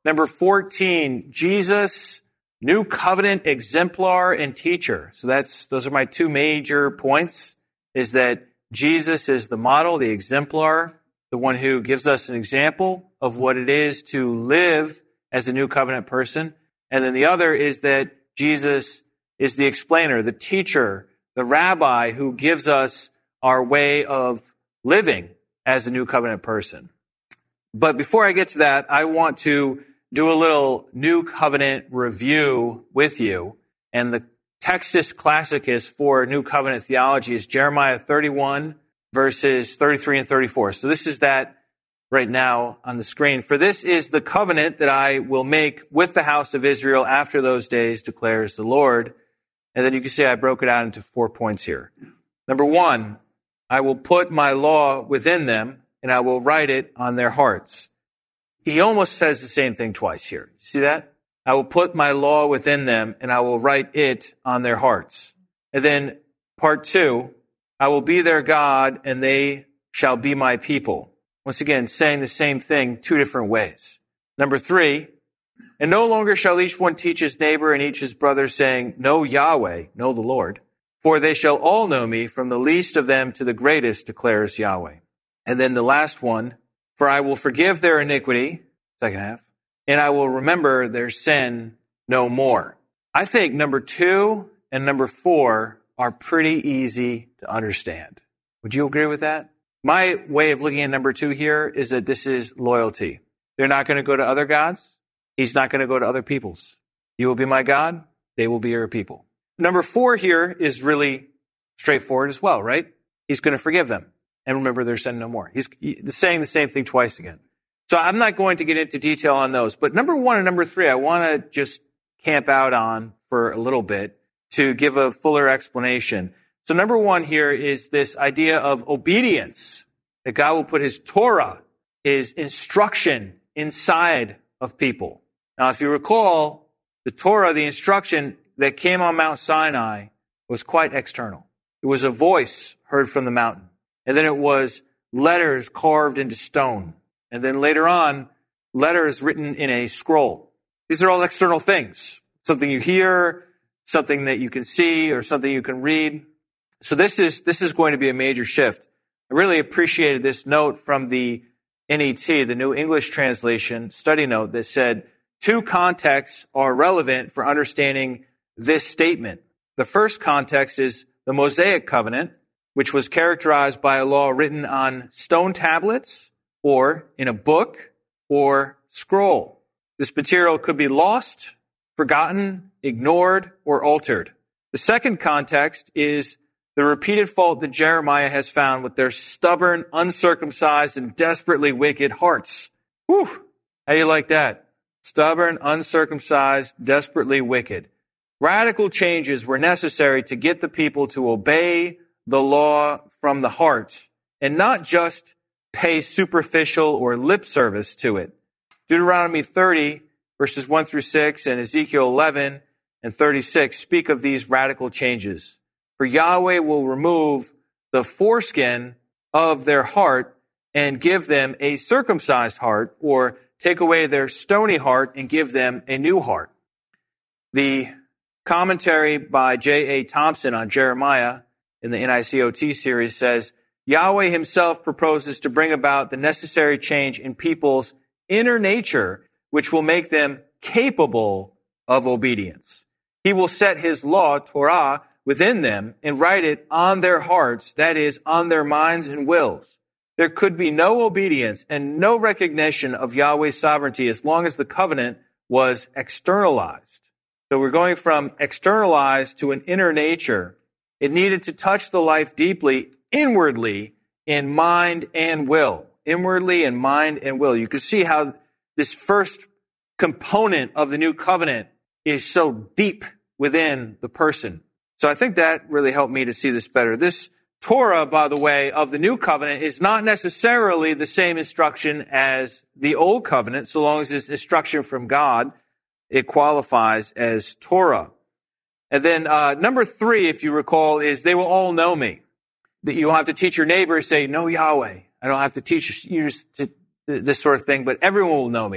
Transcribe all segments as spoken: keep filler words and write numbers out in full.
Number fourteen, Jesus, new covenant exemplar and teacher. So that's those are my two major points, is that Jesus is the model, the exemplar, the one who gives us an example of what it is to live as a new covenant person. And then the other is that Jesus is the explainer, the teacher, the rabbi who gives us our way of living as a new covenant person. But before I get to that, I want to do a little new covenant review with you. And the Textus Classicus for new covenant theology is Jeremiah thirty-one, verses thirty-three and thirty-four. So this is that right now on the screen. For this is the covenant that I will make with the house of Israel after those days, declares the Lord. And then you can see I broke it out into four points here. Number one, I will put my law within them, and I will write it on their hearts. He almost says the same thing twice here. You see that? I will put my law within them, and I will write it on their hearts. And then part two, I will be their God, and they shall be my people. Once again, saying the same thing two different ways. Number three, and no longer shall each one teach his neighbor and each his brother, saying, know Yahweh, know the Lord. For they shall all know me, from the least of them to the greatest, declares Yahweh. And then the last one, for I will forgive their iniquity, second half, and I will remember their sin no more. I think number two and number four are pretty easy to understand. Would you agree with that? My way of looking at number two here is that this is loyalty. They're not going to go to other gods. He's not going to go to other peoples. You will be my God. They will be your people. Number four here is really straightforward as well, right? He's going to forgive them and remember their sin no more. He's saying the same thing twice again. So I'm not going to get into detail on those. But number one and number three, I want to just camp out on for a little bit to give a fuller explanation. So number one here is this idea of obedience, that God will put his Torah, his instruction inside of people. Now, if you recall, the Torah, the instruction that came on Mount Sinai, was quite external. It was a voice heard from the mountain. And then it was letters carved into stone. And then later on, letters written in a scroll. These are all external things. Something you hear, something that you can see, or something you can read. So this is, this is going to be a major shift. I really appreciated this note from the N E T, the New English Translation study note, that said, two contexts are relevant for understanding this statement. The first context is the Mosaic covenant, which was characterized by a law written on stone tablets or in a book or scroll. This material could be lost, forgotten, ignored, or altered. The second context is the repeated fault that Jeremiah has found with their stubborn, uncircumcised, and desperately wicked hearts. Whew! How do you like that? Stubborn, uncircumcised, desperately wicked. Radical changes were necessary to get the people to obey the law from the heart and not just pay superficial or lip service to it. Deuteronomy thirty, verses one through six, and Ezekiel eleven and thirty-six speak of these radical changes. For Yahweh will remove the foreskin of their heart and give them a circumcised heart, or take away their stony heart and give them a new heart. The commentary by J A Thompson on Jeremiah in the N I C O T series says, Yahweh himself proposes to bring about the necessary change in people's inner nature, which will make them capable of obedience. He will set his law, Torah, within them and write it on their hearts, that is, on their minds and wills. There could be no obedience and no recognition of Yahweh's sovereignty as long as the covenant was externalized. So we're going from externalized to an inner nature. It needed to touch the life deeply, inwardly, in mind and will. Inwardly in mind and will. You can see how this first component of the new covenant is so deep within the person. So I think that really helped me to see this better. This Torah, by the way, of the new covenant is not necessarily the same instruction as the old covenant, so long as it's instruction from God, it qualifies as Torah. And then uh, number three, if you recall, is they will all know me. That you don't have to teach your neighbor, say, know Yahweh. I don't have to teach you to, this sort of thing, but everyone will know me.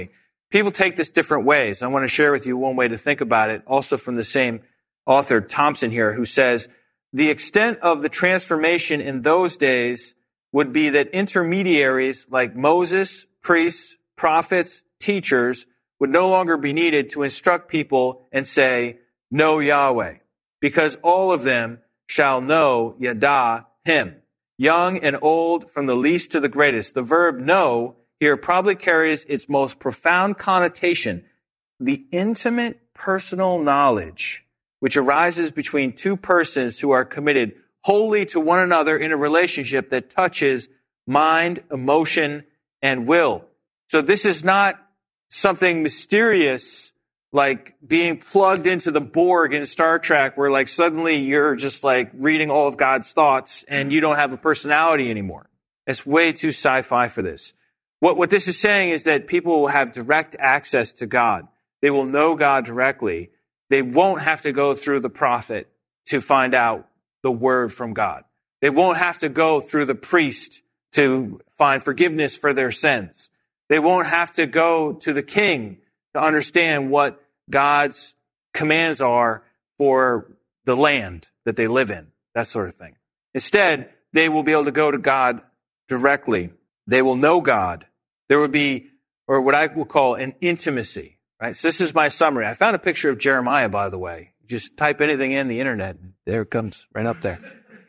people take this different ways. I want to share with you one way to think about it, also from the same author, Thompson here, who says, the extent of the transformation in those days would be that intermediaries like Moses, priests, prophets, teachers would no longer be needed to instruct people and say, know Yahweh, because all of them shall know Yada, him. Young and old, from the least to the greatest. The verb know here probably carries its most profound connotation, the intimate personal knowledge which arises between two persons who are committed wholly to one another in a relationship that touches mind, emotion, and will. So this is not something mysterious like being plugged into the Borg in Star Trek where like suddenly you're just like reading all of God's thoughts and you don't have a personality anymore. It's way too sci-fi for this. What, what this is saying is that people will have direct access to God. They will know God directly. They won't have to go through the prophet to find out the word from God. They won't have to go through the priest to find forgiveness for their sins. They won't have to go to the king to understand what God's commands are for the land that they live in, that sort of thing. Instead, they will be able to go to God directly. They will know God. There would be, or what I will call an intimacy, right? So this is my summary. I found a picture of Jeremiah, by the way. Just type anything in the internet. There it comes right up there.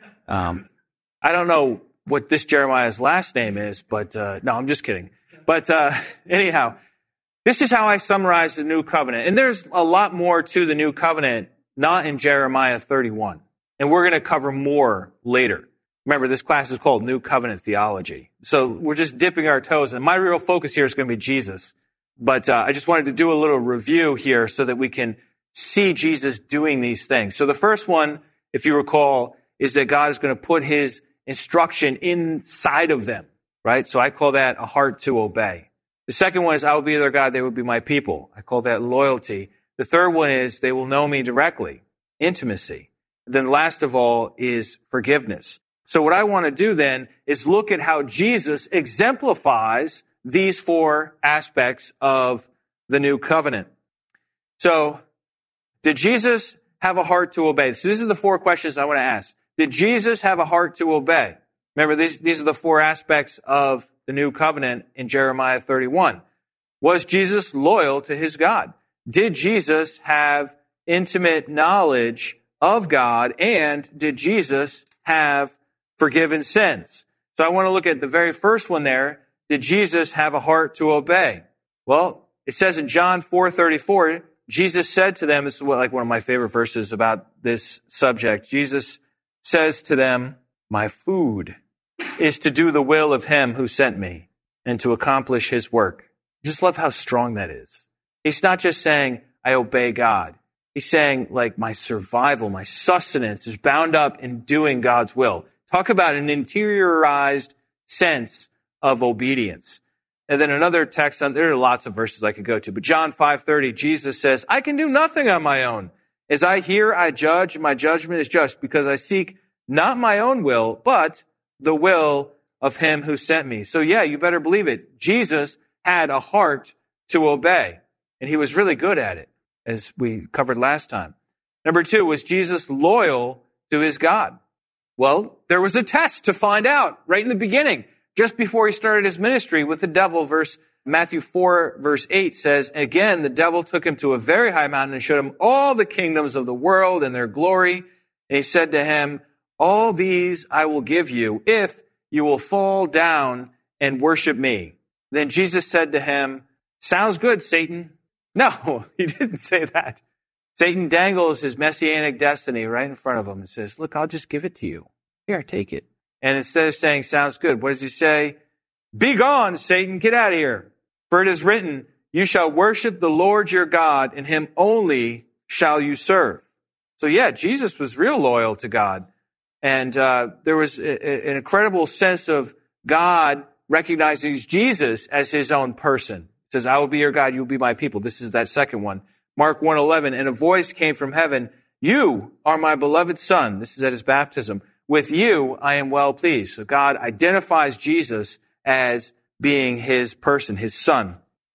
Um, I don't know what this Jeremiah's last name is, but uh, no, I'm just kidding. But uh, anyhow, this is how I summarize the New Covenant. And there's a lot more to the New Covenant, not in Jeremiah thirty-one. And we're going to cover more later. Remember, this class is called New Covenant Theology. So we're just dipping our toes. And my real focus here is going to be Jesus. But uh, I just wanted to do a little review here so that we can see Jesus doing these things. So the first one, if you recall, is that God is going to put his instruction inside of them, right? So I call that a heart to obey. The second one is, I will be their God, they will be my people. I call that loyalty. The third one is, they will know me directly, intimacy. Then last of all is forgiveness. So what I want to do then is look at how Jesus exemplifies these four aspects of the new covenant. So, did Jesus have a heart to obey? So these are the four questions I want to ask. Did Jesus have a heart to obey? Remember, these, these are the four aspects of the new covenant in Jeremiah thirty-one. Was Jesus loyal to his God? Did Jesus have intimate knowledge of God? And did Jesus have forgiven sins? So I want to look at the very first one there. Did Jesus have a heart to obey? Well, it says in John four thirty-four, Jesus said to them, this is like one of my favorite verses about this subject. Jesus says to them, my food is to do the will of him who sent me and to accomplish his work. I just love how strong that is. He's not just saying, I obey God. He's saying, like, my survival, my sustenance is bound up in doing God's will. Talk about an interiorized sense of obedience. And then another text, there are lots of verses I could go to, but John five thirty, Jesus says, I can do nothing on my own. As I hear, I judge, and my judgment is just, because I seek not my own will, but the will of him who sent me. So yeah, you better believe it. Jesus had a heart to obey, and he was really good at it, as we covered last time. Number two, was Jesus loyal to his God? Well, there was a test to find out right in the beginning. Just before he started his ministry with the devil, verse Matthew four, verse eight says, again, the devil took him to a very high mountain and showed him all the kingdoms of the world and their glory. And he said to him, all these I will give you if you will fall down and worship me. Then Jesus said to him, sounds good, Satan. No, he didn't say that. Satan dangles his messianic destiny right in front of him and says, look, I'll just give it to you. Here, take it. And instead of saying, sounds good, what does he say? Be gone, Satan, get out of here. For it is written, you shall worship the Lord your God, and him only shall you serve. So yeah, Jesus was real loyal to God. And uh, there was a, a, an incredible sense of God recognizing Jesus as his own person. It says, I will be your God, you will be my people. This is that second one. Mark one eleven, and a voice came from heaven, you are my beloved son. This is at his baptism. With you, I am well pleased. So God identifies Jesus as being his person, his son.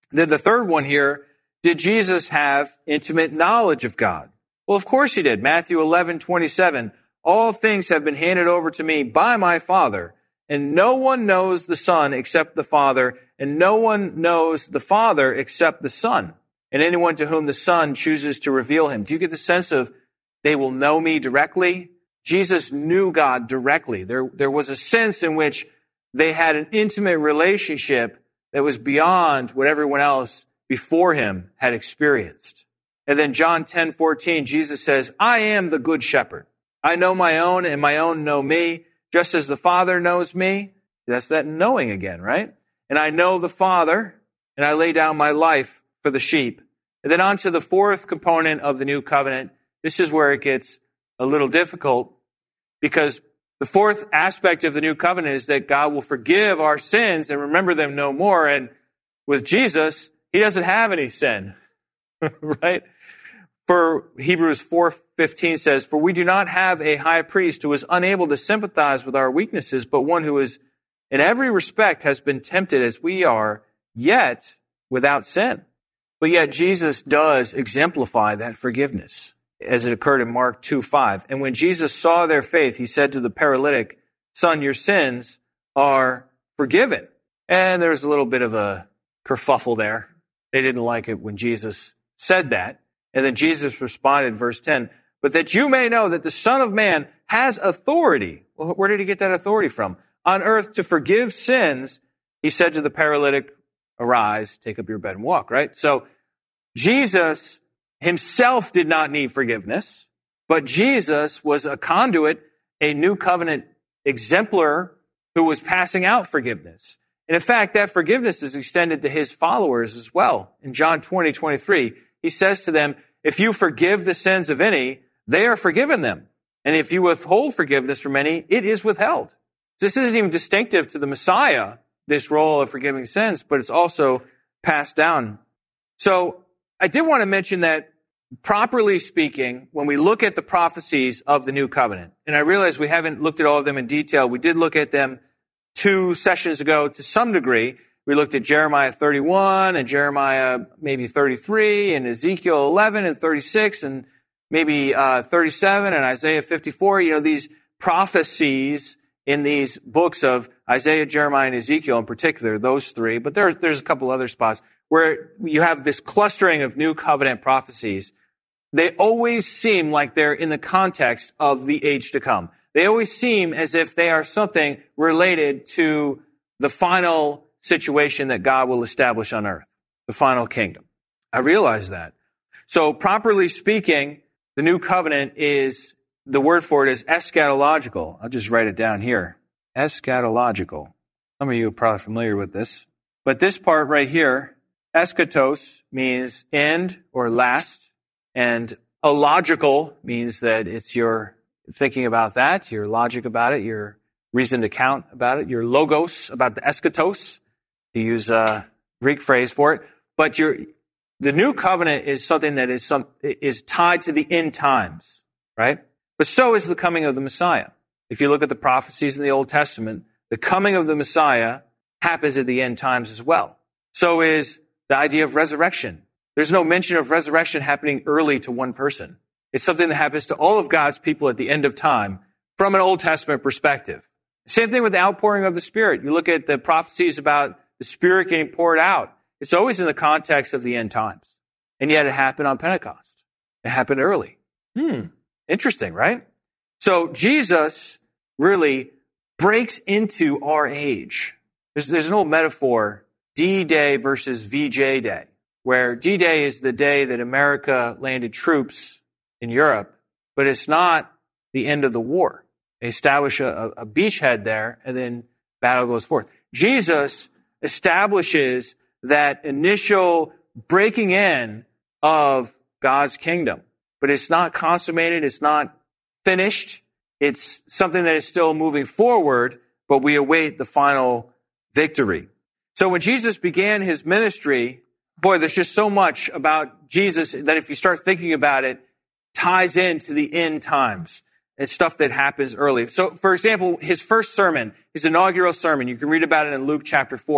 Then the third one here, did Jesus have intimate knowledge of God? Well, of course he did. Matthew eleven twenty-seven, all things have been handed over to me by my Father, and no one knows the Son except the Father, and no one knows the Father except the Son, and anyone to whom the Son chooses to reveal him. Do you get the sense of they will know me directly? Jesus knew God directly. There, there was a sense in which they had an intimate relationship that was beyond what everyone else before him had experienced. And then John ten fourteen, Jesus says, I am the good shepherd. I know my own, and my own know me, just as the Father knows me. That's that knowing again, right? And I know the Father, and I lay down my life for the sheep. And then on to the fourth component of the new covenant. This is where it gets a little difficult, because the fourth aspect of the new covenant is that God will forgive our sins and remember them no more. And with Jesus, he doesn't have any sin, right? For Hebrews four fifteen says, for we do not have a high priest who is unable to sympathize with our weaknesses, but one who is in every respect has been tempted as we are, yet without sin. But yet Jesus does exemplify that forgiveness, as it occurred in Mark two five. And when Jesus saw their faith, he said to the paralytic, son, your sins are forgiven. And there's a little bit of a kerfuffle there. They didn't like it when Jesus said that. And then Jesus responded, verse ten, but that you may know that the Son of Man has authority. Well, where did he get that authority from? On earth to forgive sins, he said to the paralytic, arise, take up your bed and walk, right? So Jesus himself did not need forgiveness, but Jesus was a conduit, a new covenant exemplar who was passing out forgiveness. And in fact, that forgiveness is extended to his followers as well. In John twenty twenty-three, he says to them, if you forgive the sins of any, they are forgiven them. And if you withhold forgiveness from any, it is withheld. This isn't even distinctive to the Messiah, this role of forgiving sins, but it's also passed down. So I did want to mention that, properly speaking, when we look at the prophecies of the new covenant, and I realize we haven't looked at all of them in detail, we did look at them two sessions ago to some degree. We looked at Jeremiah thirty-one and Jeremiah maybe thirty-three and Ezekiel eleven and thirty-six and maybe uh, thirty-seven and Isaiah fifty-four. You know, these prophecies in these books of Isaiah, Jeremiah, and Ezekiel in particular, those three, but there's, there's a couple other spots where you have this clustering of new covenant prophecies. They always seem like they're in the context of the age to come. They always seem as if they are something related to the final situation that God will establish on earth, the final kingdom. I realize that. So properly speaking, the new covenant is, the word for it is eschatological. I'll just write it down here. Eschatological. Some of you are probably familiar with this. But this part right here, eschatos, means end or last. And illogical means that it's your thinking about that, your logic about it, your reasoned account about it, your logos about the eschatos, to use a Greek phrase for it. But your, the new covenant is something that is some, is tied to the end times, right? But so is the coming of the Messiah. If you look at the prophecies in the Old Testament, the coming of the Messiah happens at the end times as well. So is the idea of resurrection. There's no mention of resurrection happening early to one person. It's something that happens to all of God's people at the end of time from an Old Testament perspective. Same thing with the outpouring of the Spirit. You look at the prophecies about the Spirit getting poured out. It's always in the context of the end times. And yet it happened on Pentecost. It happened early. Hmm. Interesting, right? So Jesus really breaks into our age. There's, there's an old metaphor, D-Day versus V J Day, where D-Day is the day that America landed troops in Europe, but it's not the end of the war. They establish a, a beachhead there, and then battle goes forth. Jesus establishes that initial breaking in of God's kingdom, but it's not consummated. It's not finished. It's something that is still moving forward, but we await the final victory. So when Jesus began his ministry, boy, there's just so much about Jesus that if you start thinking about it, ties into the end times. It's stuff that happens early. So, for example, his first sermon, his inaugural sermon, you can read about it in Luke chapter four.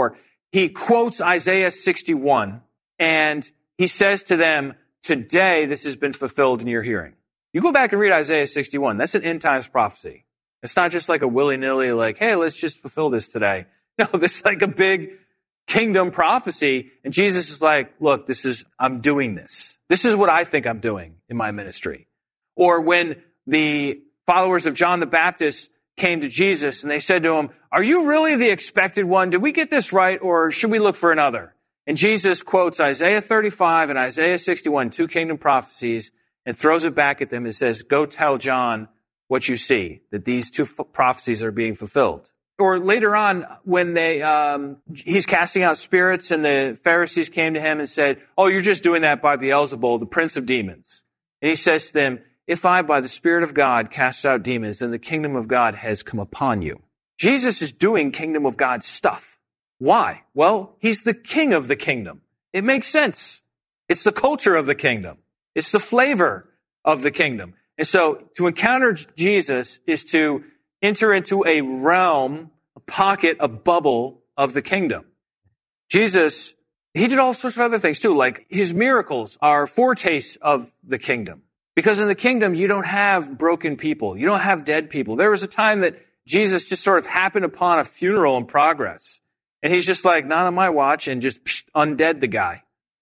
he quotes Isaiah sixty-one, and he says to them, today this has been fulfilled in your hearing. You go back and read Isaiah sixty-one. That's an end times prophecy. It's not just like a willy-nilly, like, hey, let's just fulfill this today. No, this is like a big kingdom prophecy. And Jesus is like, look, this is, I'm doing this. This is what I think I'm doing in my ministry. Or when the followers of John the Baptist came to Jesus and they said to him, are you really the expected one? Did we get this right, or should we look for another? And Jesus quotes Isaiah thirty-five and Isaiah sixty-one, two kingdom prophecies, and throws it back at them and says, go tell John what you see, that these two f- prophecies are being fulfilled. Or later on, when they um, he's casting out spirits and the Pharisees came to him and said, oh, you're just doing that by Beelzebul, the prince of demons. And he says to them, if I, by the Spirit of God, cast out demons, then the kingdom of God has come upon you. Jesus is doing kingdom of God stuff. Why? Well, he's the king of the kingdom. It makes sense. It's the culture of the kingdom. It's the flavor of the kingdom. And so to encounter Jesus is to enter into a realm, a pocket, a bubble of the kingdom. Jesus, he did all sorts of other things too, like his miracles are foretastes of the kingdom. Because in the kingdom, you don't have broken people. You don't have dead people. There was a time that Jesus just sort of happened upon a funeral in progress. And he's just like, not on my watch, and just psh, undead the guy.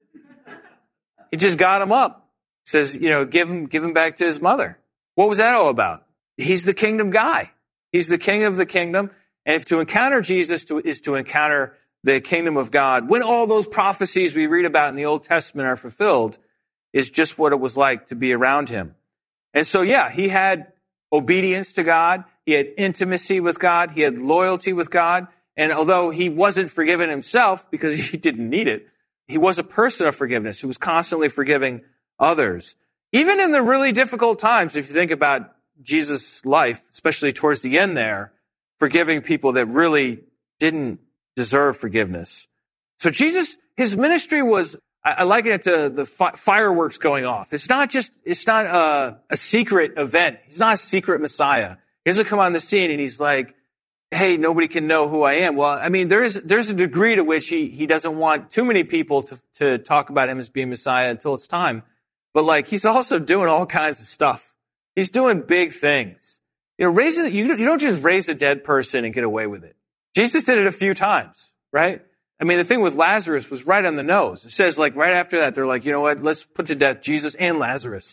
He just got him up. Says, you know, give him, give him back to his mother. What was that all about? He's the kingdom guy. He's the king of the kingdom. And if to encounter Jesus to, is to encounter the kingdom of God, when all those prophecies we read about in the Old Testament are fulfilled, is just what it was like to be around him. And so, yeah, he had obedience to God. He had intimacy with God. He had loyalty with God. And although he wasn't forgiven himself because he didn't need it, he was a person of forgiveness who was constantly forgiving others. Even in the really difficult times, if you think about Jesus' life, especially towards the end there, forgiving people that really didn't deserve forgiveness. So Jesus, his ministry was, I liken it to the fi- fireworks going off. It's not just, it's not a, a secret event. He's not a secret Messiah. He doesn't come on the scene and he's like, hey, nobody can know who I am. Well, I mean, there is, there's a degree to which he, he doesn't want too many people to, to talk about him as being Messiah until it's time. But like, he's also doing all kinds of stuff. He's doing big things. You know, raising, you, you don't just raise a dead person and get away with it. Jesus did it a few times, right? I mean, the thing with Lazarus was right on the nose. It says, like, right after that, they're like, you know what? Let's put to death Jesus and Lazarus.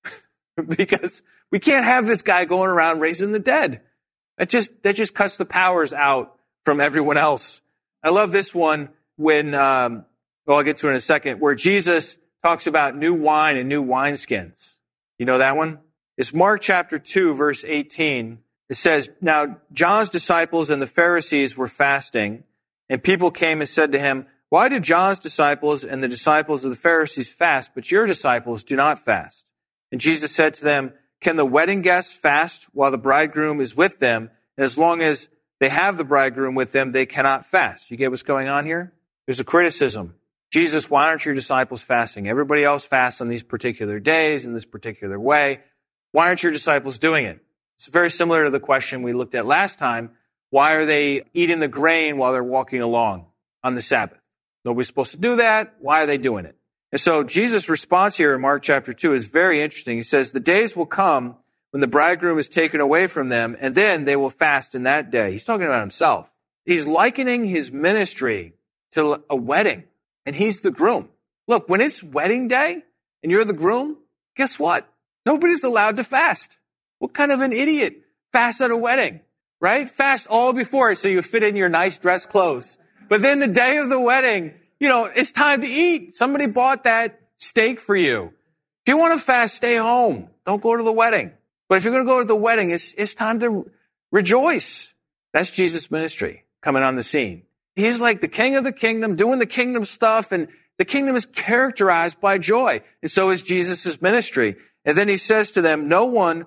Because we can't have this guy going around raising the dead. That just, that just cuts the powers out from everyone else. I love this one when, um, well, I'll get to it in a second, where Jesus talks about new wine and new wineskins. You know that one? It's Mark chapter two, verse eighteen. It says, now John's disciples and the Pharisees were fasting, and people came and said to him, why do John's disciples and the disciples of the Pharisees fast, but your disciples do not fast? And Jesus said to them, can the wedding guests fast while the bridegroom is with them? And as long as they have the bridegroom with them, they cannot fast. You get what's going on here? There's a criticism. Jesus, why aren't your disciples fasting? Everybody else fasts on these particular days in this particular way. Why aren't your disciples doing it? It's very similar to the question we looked at last time. Why are they eating the grain while they're walking along on the Sabbath? Nobody's supposed to do that. Why are they doing it? And so Jesus' response here in Mark chapter two is very interesting. He says, the days will come when the bridegroom is taken away from them, and then they will fast in that day. He's talking about himself. He's likening his ministry to a wedding, and he's the groom. Look, when it's wedding day and you're the groom, guess what? Nobody's allowed to fast. What kind of an idiot fasts at a wedding, right? Fast all before so you fit in your nice dress clothes. But then the day of the wedding, you know, it's time to eat. Somebody bought that steak for you. If you want to fast, stay home. Don't go to the wedding. But if you're going to go to the wedding, it's, it's time to rejoice. That's Jesus' ministry coming on the scene. He's like the king of the kingdom, doing the kingdom stuff, and the kingdom is characterized by joy. And so is Jesus' ministry. And then he says to them, no one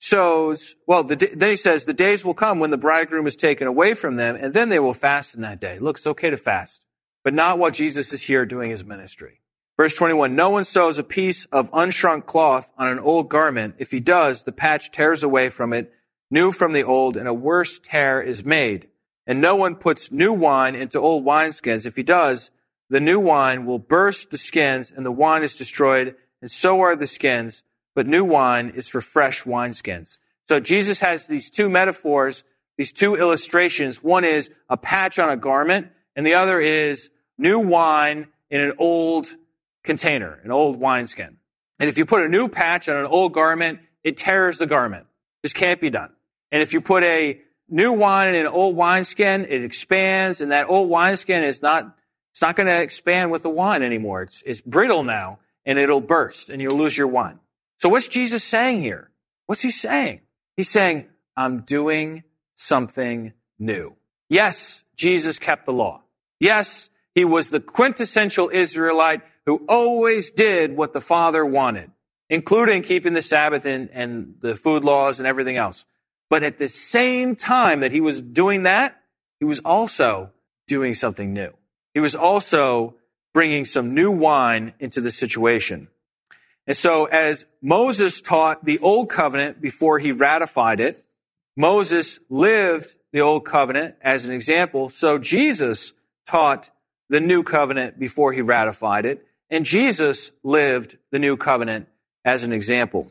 sows, well, the, then he says, the days will come when the bridegroom is taken away from them, and then they will fast in that day. Look, it's okay to fast, but not while Jesus is here doing his ministry. Verse twenty-one, no one sews a piece of unshrunk cloth on an old garment. If he does, the patch tears away from it, new from the old, and a worse tear is made. And no one puts new wine into old wineskins. If he does, the new wine will burst the skins, and the wine is destroyed, and so are the skins. But new wine is for fresh wineskins. So Jesus has these two metaphors, these two illustrations. One is a patch on a garment, and the other is new wine in an old container, an old wineskin. And if you put a new patch on an old garment, it tears the garment. This can't be done. And if you put a new wine in an old wineskin, it expands, and that old wineskin is not, it's not going to expand with the wine anymore. It's, it's brittle now, and it'll burst, and you'll lose your wine. So what's Jesus saying here? What's he saying? He's saying, I'm doing something new. Yes, Jesus kept the law. Yes, he was the quintessential Israelite who always did what the Father wanted, including keeping the Sabbath and, and the food laws and everything else. But at the same time that he was doing that, he was also doing something new. He was also bringing some new wine into the situation. And so as Moses taught the old covenant before he ratified it, Moses lived the old covenant as an example. So Jesus taught the new covenant before he ratified it. And Jesus lived the new covenant as an example.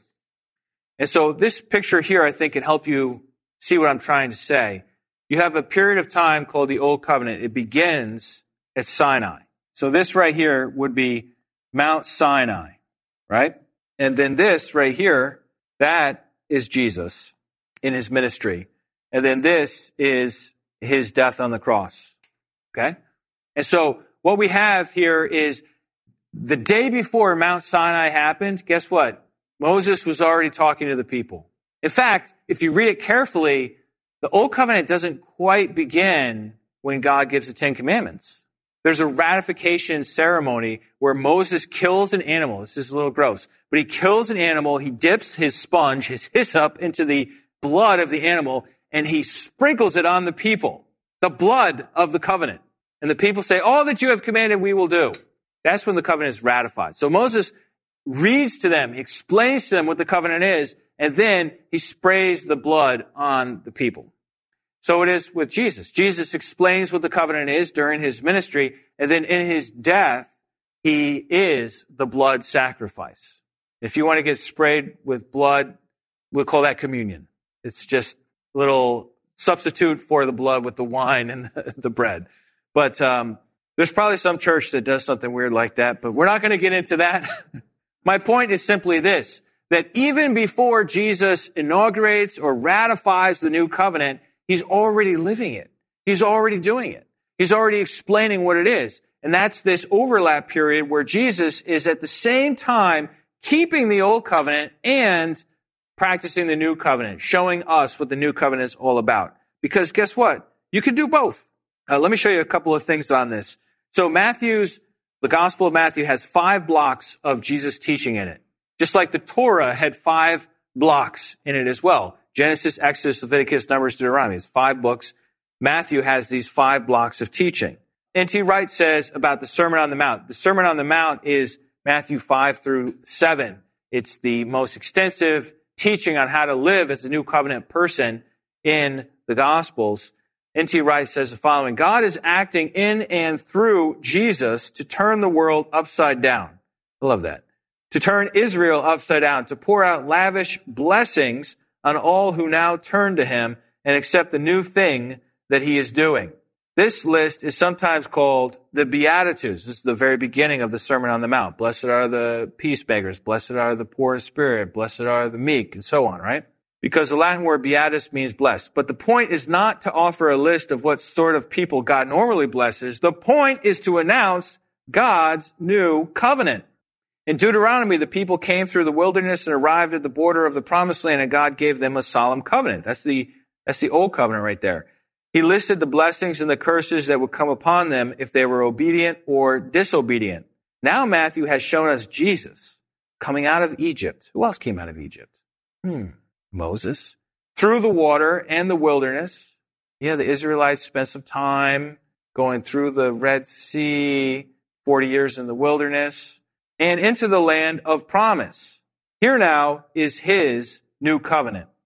And so this picture here, I think, can help you see what I'm trying to say. You have a period of time called the Old Covenant. It begins at Sinai. So this right here would be Mount Sinai, right? And then this right here, that is Jesus in his ministry. And then this is his death on the cross, okay? And so what we have here is the day before Mount Sinai happened, guess what? Moses was already talking to the people. In fact, if you read it carefully, the Old Covenant doesn't quite begin when God gives the Ten Commandments. There's a ratification ceremony where Moses kills an animal. This is a little gross, but he kills an animal. He dips his sponge, his hyssop, into the blood of the animal, and he sprinkles it on the people, the blood of the covenant. And the people say, all that you have commanded, we will do. That's when the covenant is ratified. So Moses reads to them, he explains to them what the covenant is, and then he sprays the blood on the people. So it is with Jesus. Jesus explains what the covenant is during his ministry, and then in his death, he is the blood sacrifice. If you want to get sprayed with blood, we'll call that communion. It's just a little substitute for the blood with the wine and the, the bread. But um, there's probably some church that does something weird like that, but we're not going to get into that. My point is simply this, that even before Jesus inaugurates or ratifies the new covenant, he's already living it. He's already doing it. He's already explaining what it is. And that's this overlap period where Jesus is at the same time keeping the old covenant and practicing the new covenant, showing us what the new covenant is all about. Because guess what? You can do both. Uh, let me show you a couple of things on this. So Matthew's, the Gospel of Matthew has five blocks of Jesus' teaching in it. Just like the Torah had five blocks in it as well. Genesis, Exodus, Leviticus, Numbers, Deuteronomy. It's five books. Matthew has these five blocks of teaching. N T Wright says about the Sermon on the Mount. The Sermon on the Mount is Matthew five through seven. It's the most extensive teaching on how to live as a new covenant person in the Gospels. N T Wright says the following: God is acting in and through Jesus to turn the world upside down. I love that. To turn Israel upside down, to pour out lavish blessings on all who now turn to him and accept the new thing that he is doing. This list is sometimes called the Beatitudes. This is the very beginning of the Sermon on the Mount. Blessed are the peacemakers. Blessed are the poor in spirit. Blessed are the meek, and so on, right? Because the Latin word beatus means blessed. But the point is not to offer a list of what sort of people God normally blesses. The point is to announce God's new covenant. In Deuteronomy, the people came through the wilderness and arrived at the border of the promised land, and God gave them a solemn covenant. That's the, that's the old covenant right there. He listed the blessings and the curses that would come upon them if they were obedient or disobedient. Now Matthew has shown us Jesus coming out of Egypt. Who else came out of Egypt? Hmm. Moses. Through the water and the wilderness. Yeah, the Israelites spent some time going through the Red Sea, forty years in the wilderness, and into the land of promise. Here now is his new covenant.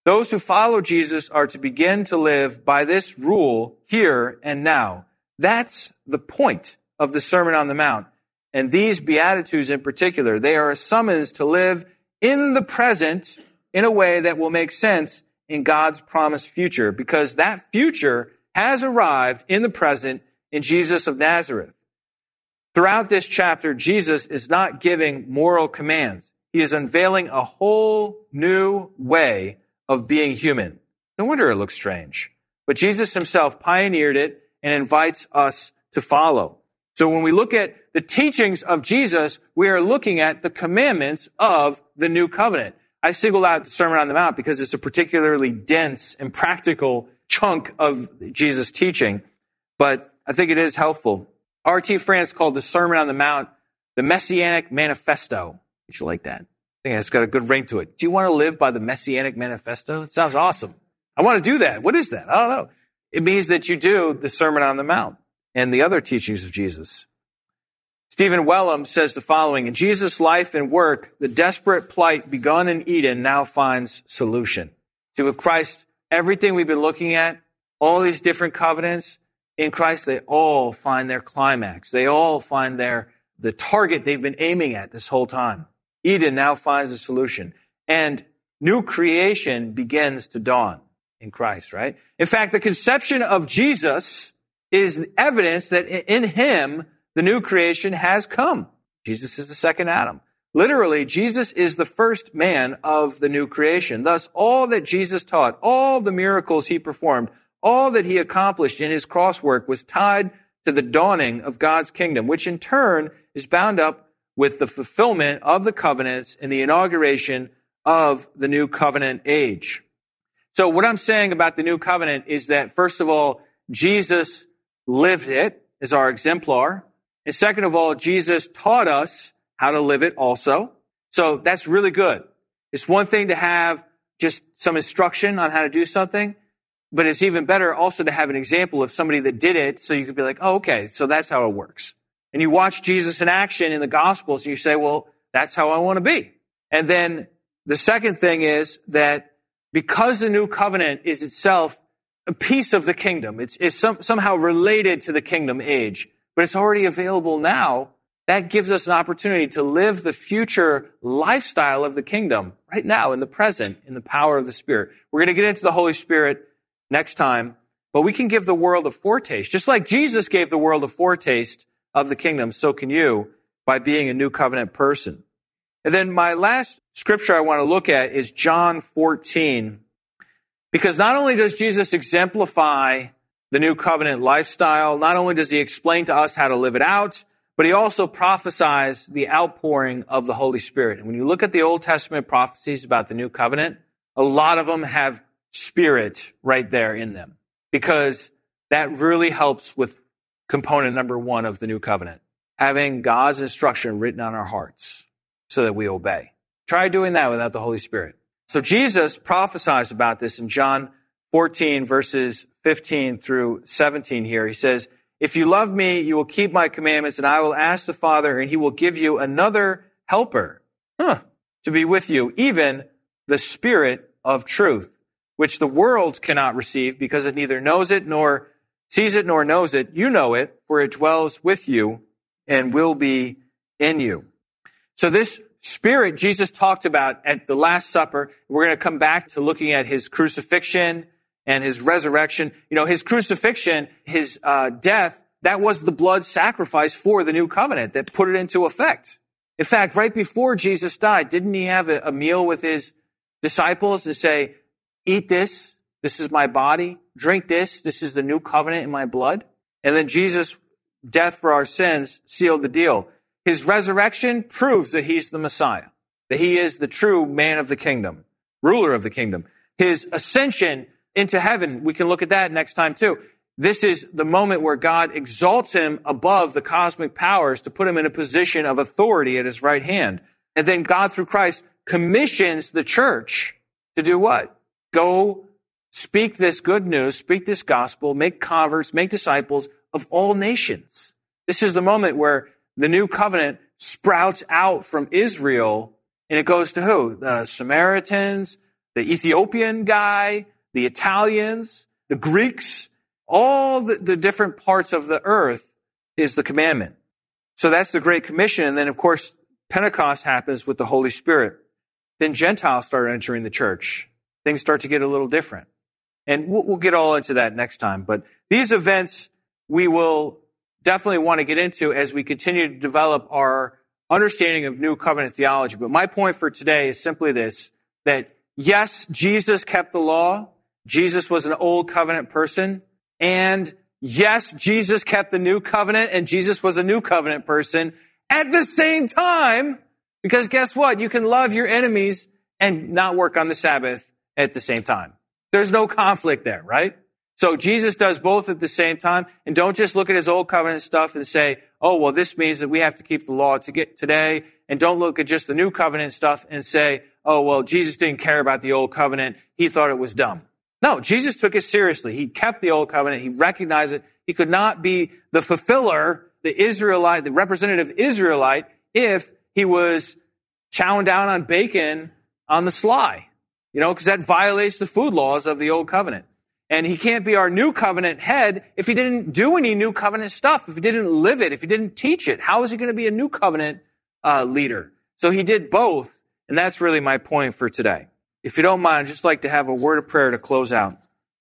Those who follow Jesus are to begin to live by this rule here and now. That's the point of the Sermon on the Mount. And these Beatitudes in particular, they are a summons to live in the present in a way that will make sense in God's promised future, because that future has arrived in the present in Jesus of Nazareth. Throughout this chapter, Jesus is not giving moral commands. He is unveiling a whole new way of being human. No wonder it looks strange. But Jesus himself pioneered it and invites us to follow. So when we look at the teachings of Jesus, we are looking at the commandments of the new covenant. I singled out the Sermon on the Mount because it's a particularly dense and practical chunk of Jesus' teaching, but I think it is helpful. R T France called the Sermon on the Mount the Messianic Manifesto. You should like that. I think it's got a good ring to it. Do you want to live by the Messianic Manifesto? It sounds awesome. I want to do that. What is that? I don't know. It means that you do the Sermon on the Mount and the other teachings of Jesus. Stephen Wellum says the following: in Jesus' life and work, the desperate plight begun in Eden now finds solution. See, with Christ, everything we've been looking at, all these different covenants, in Christ, they all find their climax. They all find their the target they've been aiming at this whole time. Eden now finds a solution. And new creation begins to dawn in Christ, right? In fact, the conception of Jesus is evidence that in him, the new creation has come. Jesus is the second Adam. Literally, Jesus is the first man of the new creation. Thus, all that Jesus taught, all the miracles he performed, all that he accomplished in his cross work was tied to the dawning of God's kingdom, which in turn is bound up with the fulfillment of the covenants and the inauguration of the new covenant age. So what I'm saying about the new covenant is that, first of all, Jesus lived it as our exemplar. And second of all, Jesus taught us how to live it also. So that's really good. It's one thing to have just some instruction on how to do something, but it's even better also to have an example of somebody that did it, so you could be like, oh, okay, so that's how it works. And you watch Jesus in action in the Gospels, and you say, well, that's how I want to be. And then the second thing is that because the new covenant is itself a piece of the kingdom, it's, it's some, somehow related to the kingdom age, but it's already available now, that gives us an opportunity to live the future lifestyle of the kingdom right now in the present, in the power of the Spirit. We're going to get into the Holy Spirit next time, but we can give the world a foretaste. Just like Jesus gave the world a foretaste of the kingdom, so can you by being a new covenant person. And then my last scripture I want to look at is John fourteen, because not only does Jesus exemplify the new covenant lifestyle, not only does he explain to us how to live it out, but he also prophesies the outpouring of the Holy Spirit. And when you look at the Old Testament prophecies about the new covenant, a lot of them have Spirit right there in them, because that really helps with component number one of the new covenant, having God's instruction written on our hearts so that we obey. Try doing that without the Holy Spirit. So Jesus prophesies about this in John fourteen, verses fifteen through seventeen here. He says, if you love me, you will keep my commandments, and I will ask the Father, and he will give you another helper huh, to be with you, even the Spirit of truth, which the world cannot receive because it neither knows it nor sees it nor knows it. You know it, for it dwells with you and will be in you. So this Spirit Jesus talked about at the Last Supper. We're going to come back to looking at his crucifixion and his resurrection. You know, his crucifixion, his uh, death, that was the blood sacrifice for the new covenant that put it into effect. In fact, right before Jesus died, didn't he have a, a meal with his disciples to say, eat this, this is my body, drink this, this is the new covenant in my blood? And then Jesus' death for our sins sealed the deal. His resurrection proves that he's the Messiah, that he is the true man of the kingdom, ruler of the kingdom. His ascension into heaven, we can look at that next time too. This is the moment where God exalts him above the cosmic powers to put him in a position of authority at his right hand. And then God, through Christ, commissions the church to do what? Go speak this good news, speak this gospel, make converts, make disciples of all nations. This is the moment where the new covenant sprouts out from Israel, and it goes to who? The Samaritans, the Ethiopian guy, the Italians, the Greeks, all the, the different parts of the earth is the commandment. So that's the Great Commission. And then, of course, Pentecost happens with the Holy Spirit. Then Gentiles start entering the church. Things start to get a little different. And we'll, we'll get all into that next time. But these events we will definitely want to get into as we continue to develop our understanding of New Covenant theology. But my point for today is simply this, that yes, Jesus kept the law. Jesus was an old covenant person. And yes, Jesus kept the New Covenant, and Jesus was a New Covenant person at the same time. Because guess what? You can love your enemies and not work on the Sabbath at the same time. There's no conflict there, right? So Jesus does both at the same time. And don't just look at his old covenant stuff and say, oh, well, this means that we have to keep the law to get today. And don't look at just the new covenant stuff and say, oh, well, Jesus didn't care about the old covenant. He thought it was dumb. No, Jesus took it seriously. He kept the old covenant. He recognized it. He could not be the fulfiller, the Israelite, the representative Israelite, if he was chowing down on bacon on the sly, you know, because that violates the food laws of the old covenant. And he can't be our new covenant head if he didn't do any new covenant stuff, if he didn't live it, if he didn't teach it. How is he going to be a new covenant uh, leader? So he did both, and that's really my point for today. If you don't mind, I'd just like to have a word of prayer to close out.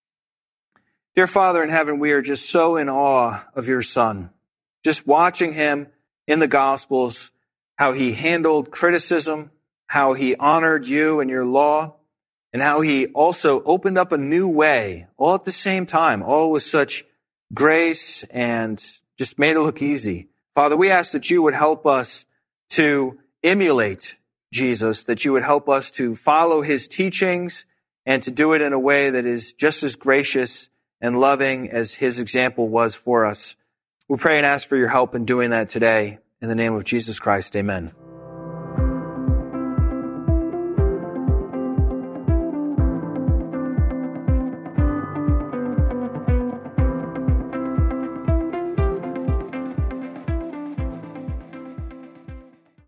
Dear Father in heaven, we are just so in awe of your Son. Just watching him in the Gospels, how he handled criticism, how he honored you and your law, and how he also opened up a new way, all at the same time, all with such grace and just made it look easy. Father, we ask that you would help us to emulate Jesus, that you would help us to follow his teachings and to do it in a way that is just as gracious and loving as his example was for us. We pray and ask for your help in doing that today. In the name of Jesus Christ, amen.